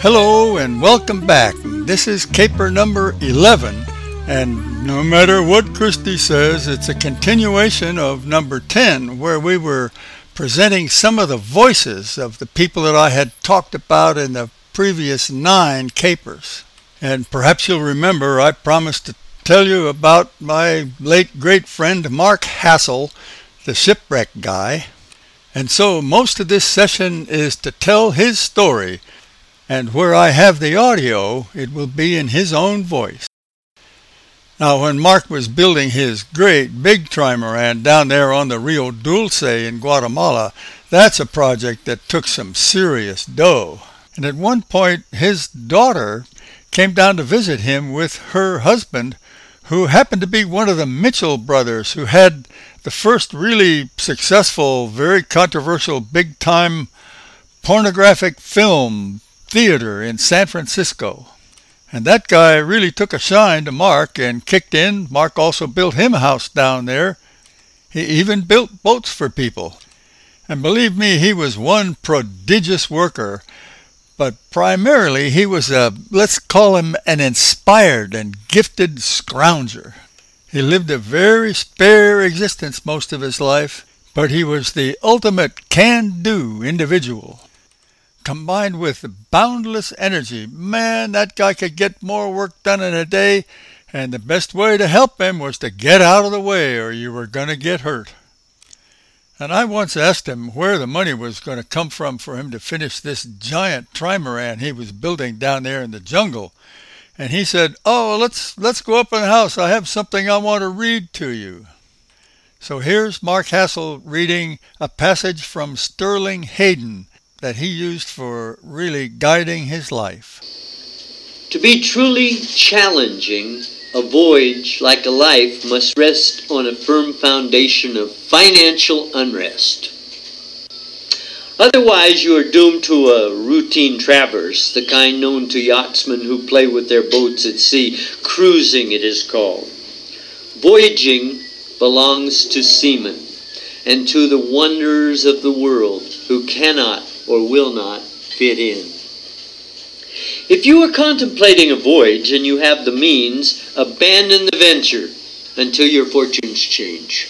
Hello and welcome back. This is caper number 11, and no matter what Christy says, it's a continuation of number 10, where we were presenting some of the voices of the people that I had talked about in the previous 9 capers. And perhaps you'll remember I promised to tell you about my late great friend Mark Hassel, the shipwreck guy. And so most of this session is to tell his story, and where I have the audio, it will be in his own voice. Now, when Mark was building his great big trimaran down there on the Rio Dulce in Guatemala, that's a project that took some serious dough. And at one point, his daughter came down to visit him with her husband, who happened to be one of the Mitchell brothers, who had the first really successful, very controversial, big-time pornographic film theater in San Francisco. And that guy really took a shine to Mark and kicked in. Mark also built him a house down there. He even built boats for people. And believe me, he was one prodigious worker. But primarily he was let's call him an inspired and gifted scrounger. He lived a very spare existence most of his life, but he was the ultimate can-do individual. Combined with boundless energy, man, that guy could get more work done in a day, and the best way to help him was to get out of the way or you were going to get hurt. And I once asked him where the money was going to come from for him to finish this giant trimaran he was building down there in the jungle. And he said, "Oh, let's go up in the house. I have something I want to read to you." So here's Mark Hassel reading a passage from Sterling Hayden that he used for really guiding his life. To be truly challenging, a voyage, like a life, must rest on a firm foundation of financial unrest. Otherwise, you are doomed to a routine traverse, the kind known to yachtsmen who play with their boats at sea. Cruising, it is called. Voyaging belongs to seamen and to the wanderers of the world who cannot or will not fit in. If you are contemplating a voyage and you have the means, abandon the venture until your fortunes change.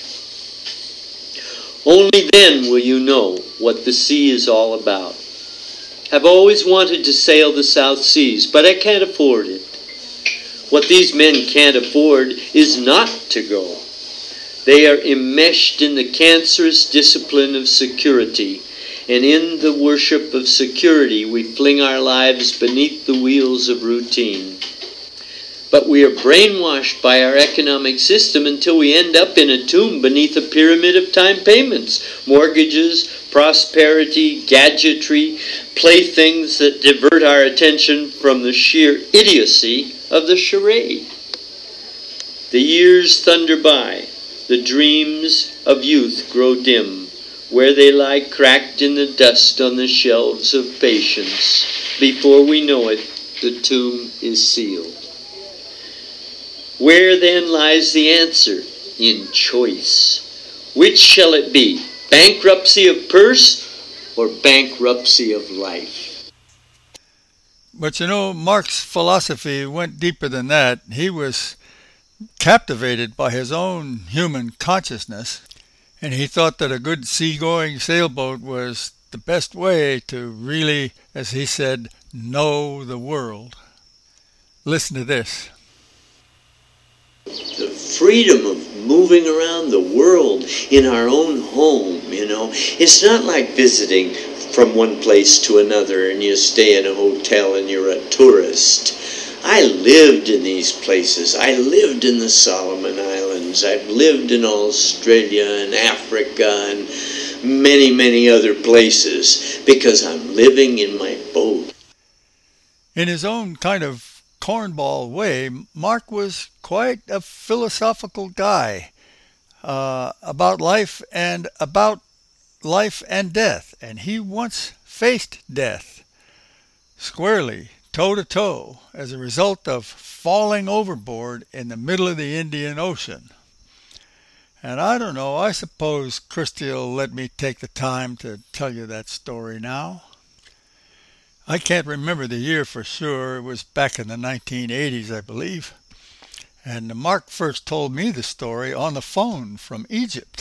Only then will you know what the sea is all about. I've always wanted to sail the South Seas, but I can't afford it. What these men can't afford is not to go. They are enmeshed in the cancerous discipline of security, and in the worship of security we fling our lives beneath the wheels of routine. But we are brainwashed by our economic system until we end up in a tomb beneath a pyramid of time payments, mortgages, prosperity, gadgetry, playthings that divert our attention from the sheer idiocy of the charade. The years thunder by. The dreams of youth grow dim, where they lie cracked in the dust on the shelves of patience. Before we know it, the tomb is sealed. Where then lies the answer? In choice. Which shall it be? Bankruptcy of purse or bankruptcy of life? But you know, Mark's philosophy went deeper than that. He was captivated by his own human consciousness, and he thought that a good seagoing sailboat was the best way to really, as he said, know the world. Listen to this. The freedom of moving around the world in our own home, It's not like visiting from one place to another and you stay in a hotel and you're a tourist. I lived in these places. I lived in the Solomon Islands. I've lived in Australia and Africa and many, many other places because I'm living in my boat. In his own kind of cornball way, Mark was quite a philosophical guy about life and death. And he once faced death squarely, toe-to-toe, as a result of falling overboard in the middle of the Indian Ocean. And I don't know, I suppose Christy will let me take the time to tell you that story now. I can't remember the year for sure. It was back in the 1980s, I believe. And Mark first told me the story on the phone from Egypt.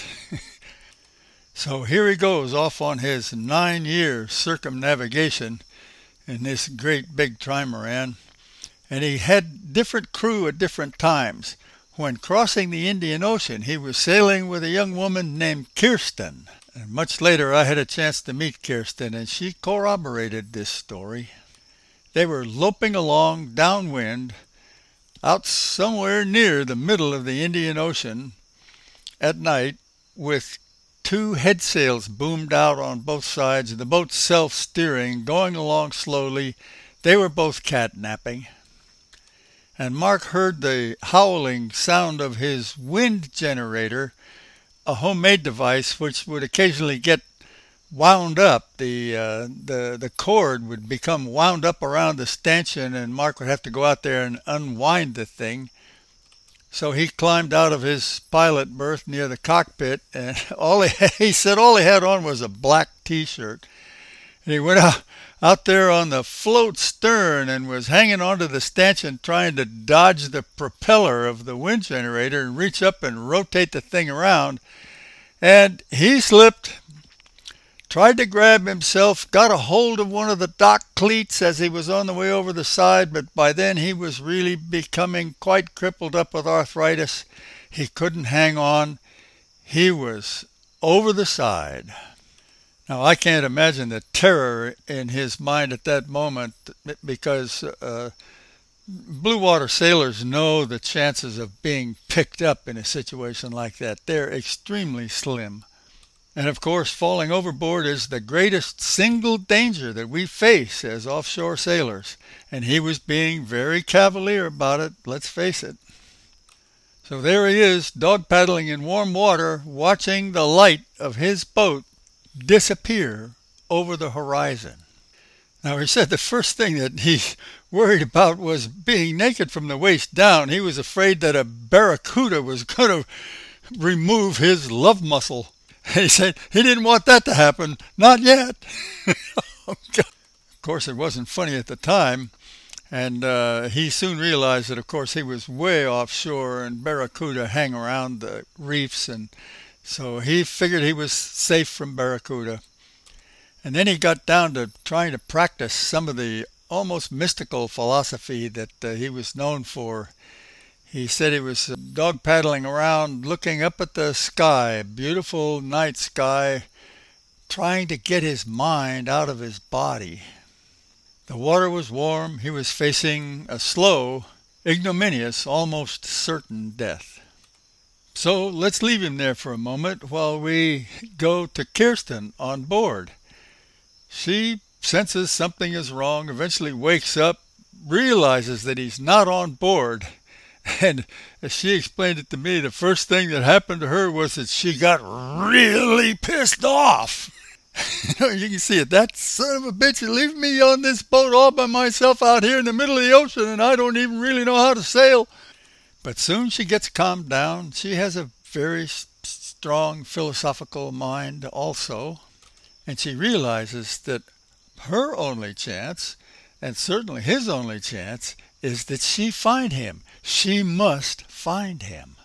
So here he goes off on his 9-year circumnavigation in this great big trimaran. And he had different crew at different times. When crossing the Indian Ocean, he was sailing with a young woman named Kirsten. And much later I had a chance to meet Kirsten, and she corroborated this story. They were loping along downwind out somewhere near the middle of the Indian Ocean at night with 2 headsails boomed out on both sides, the boat self-steering, going along slowly. They were both catnapping. And Mark heard the howling sound of his wind generator, a homemade device which would occasionally get wound up. The cord would become wound up around the stanchion, and Mark would have to go out there and unwind the thing. So he climbed out of his pilot berth near the cockpit, and he said all he had on was a black T-shirt. And he went out there on the float stern and was hanging onto the stanchion trying to dodge the propeller of the wind generator and reach up and rotate the thing around. And he slipped, tried to grab himself, got a hold of one of the dock cleats as he was on the way over the side, but by then he was really becoming quite crippled up with arthritis. He couldn't hang on. He was over the side. Now, I can't imagine the terror in his mind at that moment, because blue water sailors know the chances of being picked up in a situation like that. They're extremely slim. And of course, falling overboard is the greatest single danger that we face as offshore sailors. And he was being very cavalier about it, let's face it. So there he is, dog paddling in warm water, watching the light of his boat disappear over the horizon. Now, he said the first thing that he worried about was being naked from the waist down. He was afraid that a barracuda was going to remove his love muscle. He said he didn't want that to happen. Not yet. Oh, God. Of course, it wasn't funny at the time. And he soon realized that, of course, he was way offshore and barracuda hang around the reefs, and so he figured he was safe from barracuda. And then he got down to trying to practice some of the almost mystical philosophy that he was known for. He said he was dog paddling around, looking up at the sky, beautiful night sky, trying to get his mind out of his body. The water was warm. He was facing a slow, ignominious, almost certain death. So let's leave him there for a moment while we go to Kirsten on board. She senses something is wrong, eventually wakes up, realizes that he's not on board. And as she explained it to me, the first thing that happened to her was that she got really pissed off. You can see it. That son of a bitch is leaving me on this boat all by myself out here in the middle of the ocean, and I don't even really know how to sail. But soon she gets calmed down. She has a very strong philosophical mind also. And she realizes that her only chance, and certainly his only chance, is that she find him. She must find him.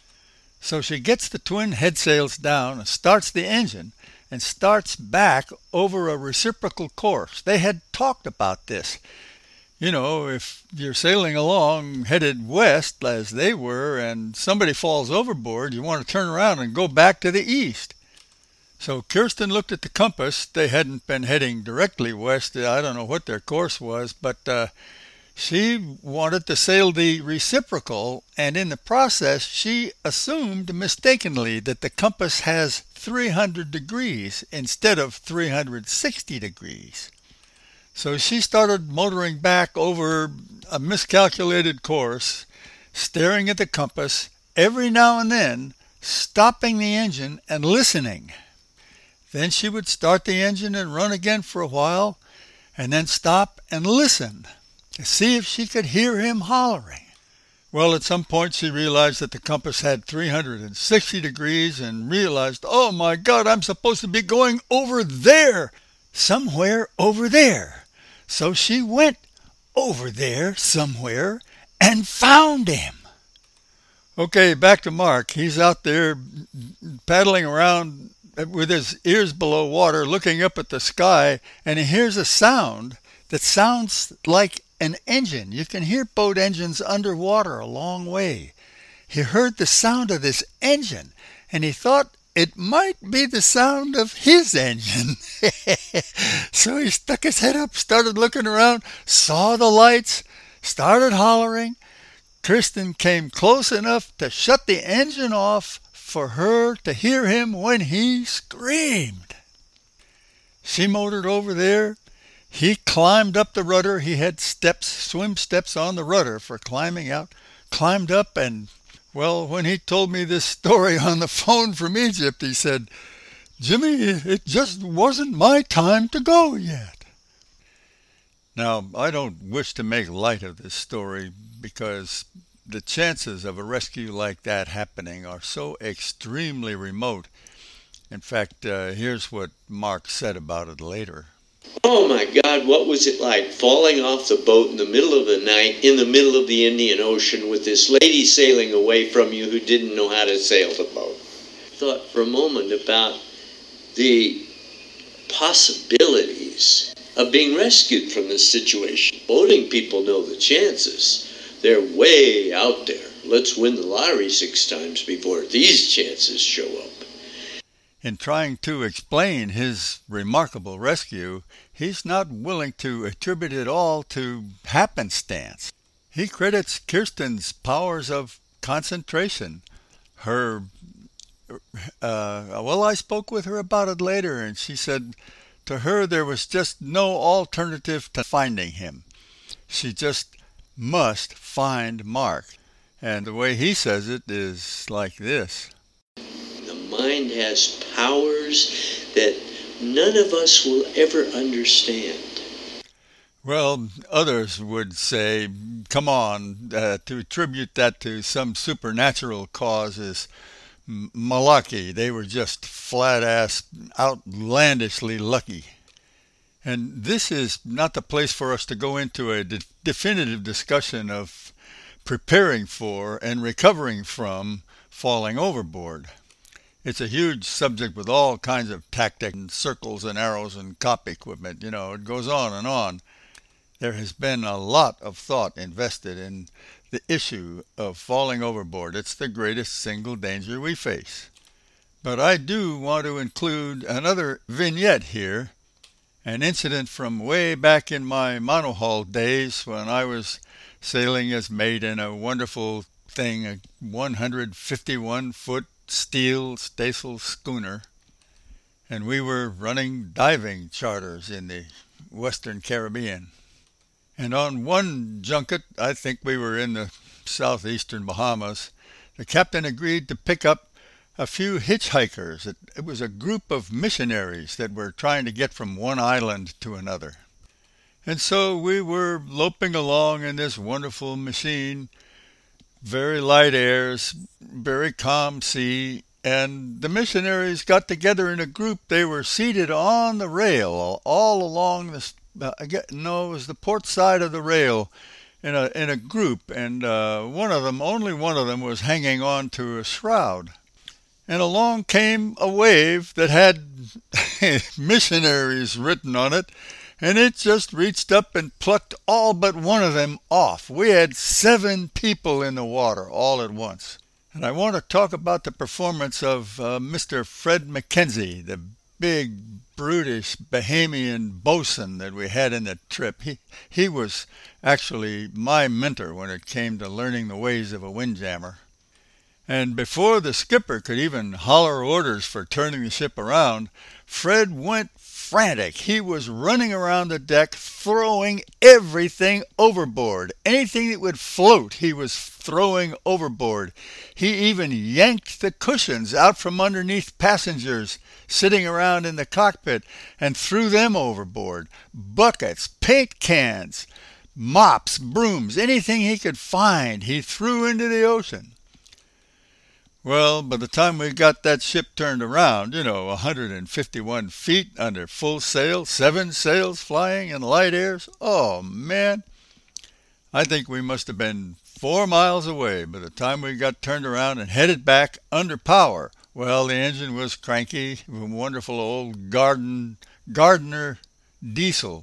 So she gets the twin headsails down and starts the engine and starts back over a reciprocal course. They had talked about this. You know, if you're sailing along headed west as they were and somebody falls overboard, you want to turn around and go back to the east. So Kirsten looked at the compass. They hadn't been heading directly west. I don't know what their course was, but she wanted to sail the reciprocal, and in the process she assumed mistakenly that the compass has 300 degrees instead of 360 degrees. So she started motoring back over a miscalculated course, staring at the compass, every now and then stopping the engine and listening. Then she would start the engine and run again for a while, and then stop and listen to see if she could hear him hollering. Well, at some point she realized that the compass had 360 degrees and realized, oh my God, I'm supposed to be going over there, somewhere over there. So she went over there somewhere and found him. Okay, back to Mark. He's out there paddling around with his ears below water, looking up at the sky, and he hears a sound that sounds like an engine. You can hear boat engines underwater a long way. He heard the sound of this engine, and he thought it might be the sound of his engine. So he stuck his head up, started looking around, saw the lights, started hollering. Kirsten came close enough to shut the engine off for her to hear him when he screamed. She motored over there. He climbed up the rudder. He had swim steps on the rudder for climbing out. Climbed up, and, well, when he told me this story on the phone from Egypt, he said, "Jimmy, it just wasn't my time to go yet." Now, I don't wish to make light of this story because the chances of a rescue like that happening are so extremely remote. In fact, here's what Mark said about it later. Oh my God, what was it like falling off the boat in the middle of the night in the middle of the Indian Ocean with this lady sailing away from you who didn't know how to sail the boat? Thought for a moment about the possibilities of being rescued from this situation. Boating people know the chances. They're way out there. Let's win the lottery 6 times before these chances show up. In trying to explain his remarkable rescue, he's not willing to attribute it all to happenstance. He credits Kirsten's powers of concentration. I spoke with her about it later, and she said to her there was just no alternative to finding him. She just must find Mark. And the way he says it is like this. The mind has powers that none of us will ever understand. Well, others would say, come on, to attribute that to some supernatural cause is malarkey. They were just flat-ass, outlandishly lucky. And this is not the place for us to go into a definitive discussion of preparing for and recovering from falling overboard. It's a huge subject with all kinds of tactics and circles and arrows and cop equipment. You know, it goes on and on. There has been a lot of thought invested in the issue of falling overboard. It's the greatest single danger we face. But I do want to include another vignette here, an incident from way back in my monohull days when I was sailing as mate in a wonderful thing, a 151-foot steel staysail schooner, and we were running diving charters in the Western Caribbean. And on one junket, I think we were in the southeastern Bahamas, the captain agreed to pick up a few hitchhikers. It was a group of missionaries that were trying to get from one island to another. And so we were loping along in this wonderful machine, very light airs, very calm sea, and the missionaries got together in a group. They were seated on the rail all along it was the port side of the rail in a group, and only one of them was hanging on to a shroud. And along came a wave that had missionaries written on it, and it just reached up and plucked all but one of them off. We had 7 people in the water all at once. And I want to talk about the performance of Mr. Fred McKenzie, the big, brutish Bahamian bosun that we had in the trip. He was actually my mentor when it came to learning the ways of a windjammer. And before the skipper could even holler orders for turning the ship around, Fred went frantic. He was running around the deck, throwing everything overboard. Anything that would float, he was throwing overboard. He even yanked the cushions out from underneath passengers sitting around in the cockpit and threw them overboard. Buckets, paint cans, mops, brooms, anything he could find, he threw into the ocean. Well, by the time we got that ship turned around, 151 feet under full sail, 7 sails flying in light airs, oh man, I think we must have been 4 miles away by the time we got turned around and headed back under power. Well, the engine was cranky, a wonderful old Gardner diesel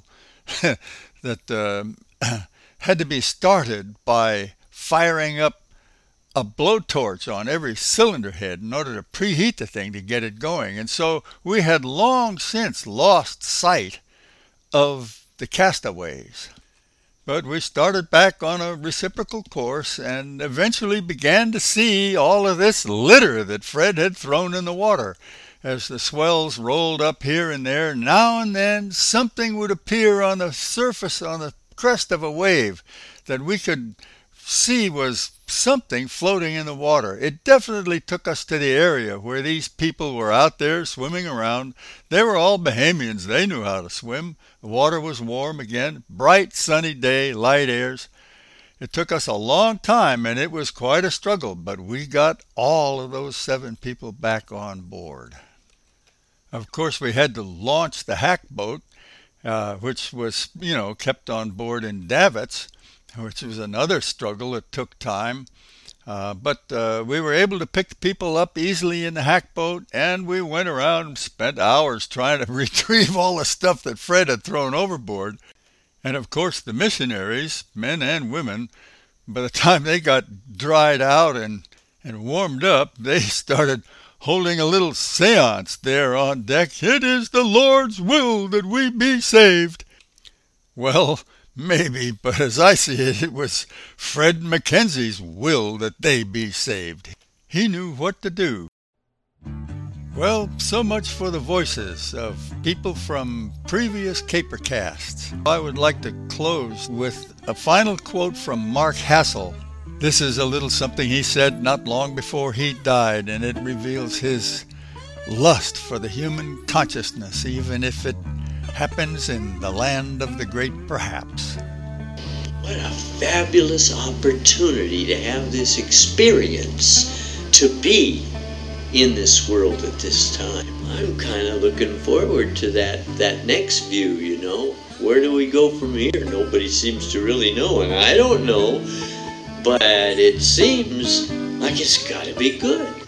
that had to be started by firing up a blowtorch on every cylinder head in order to preheat the thing to get it going. And so we had long since lost sight of the castaways. But we started back on a reciprocal course and eventually began to see all of this litter that Fred had thrown in the water. As the swells rolled up here and there, now and then something would appear on the surface, on the crest of a wave, that we could see was something floating in the water. It definitely took us to the area where these people were out there swimming around. They were all Bahamians. They knew how to swim. The water was warm again, bright sunny day, light airs. It took us a long time, and it was quite a struggle, but we got all of those 7 people back on board. Of course, we had to launch the hack boat, which was, kept on board in davits, which was another struggle. It took time. But we were able to pick people up easily in the hack boat, and we went around and spent hours trying to retrieve all the stuff that Fred had thrown overboard. And of course the missionaries, men and women, by the time they got dried out and warmed up, they started holding a little seance there on deck. "It is the Lord's will that we be saved." Well, maybe, but as I see it, it was Fred Mackenzie's will that they be saved. He knew what to do. Well, so much for the voices of people from previous Capercasts. I would like to close with a final quote from Mark Hassel. This is a little something he said not long before he died, and it reveals his lust for the human consciousness, even if it happens in the land of the great perhaps. What a fabulous opportunity to have this experience, to be in this world at this time. I'm kind of looking forward to that next view, Where do we go from here? Nobody seems to really know, and I don't know, but it seems like it's got to be good.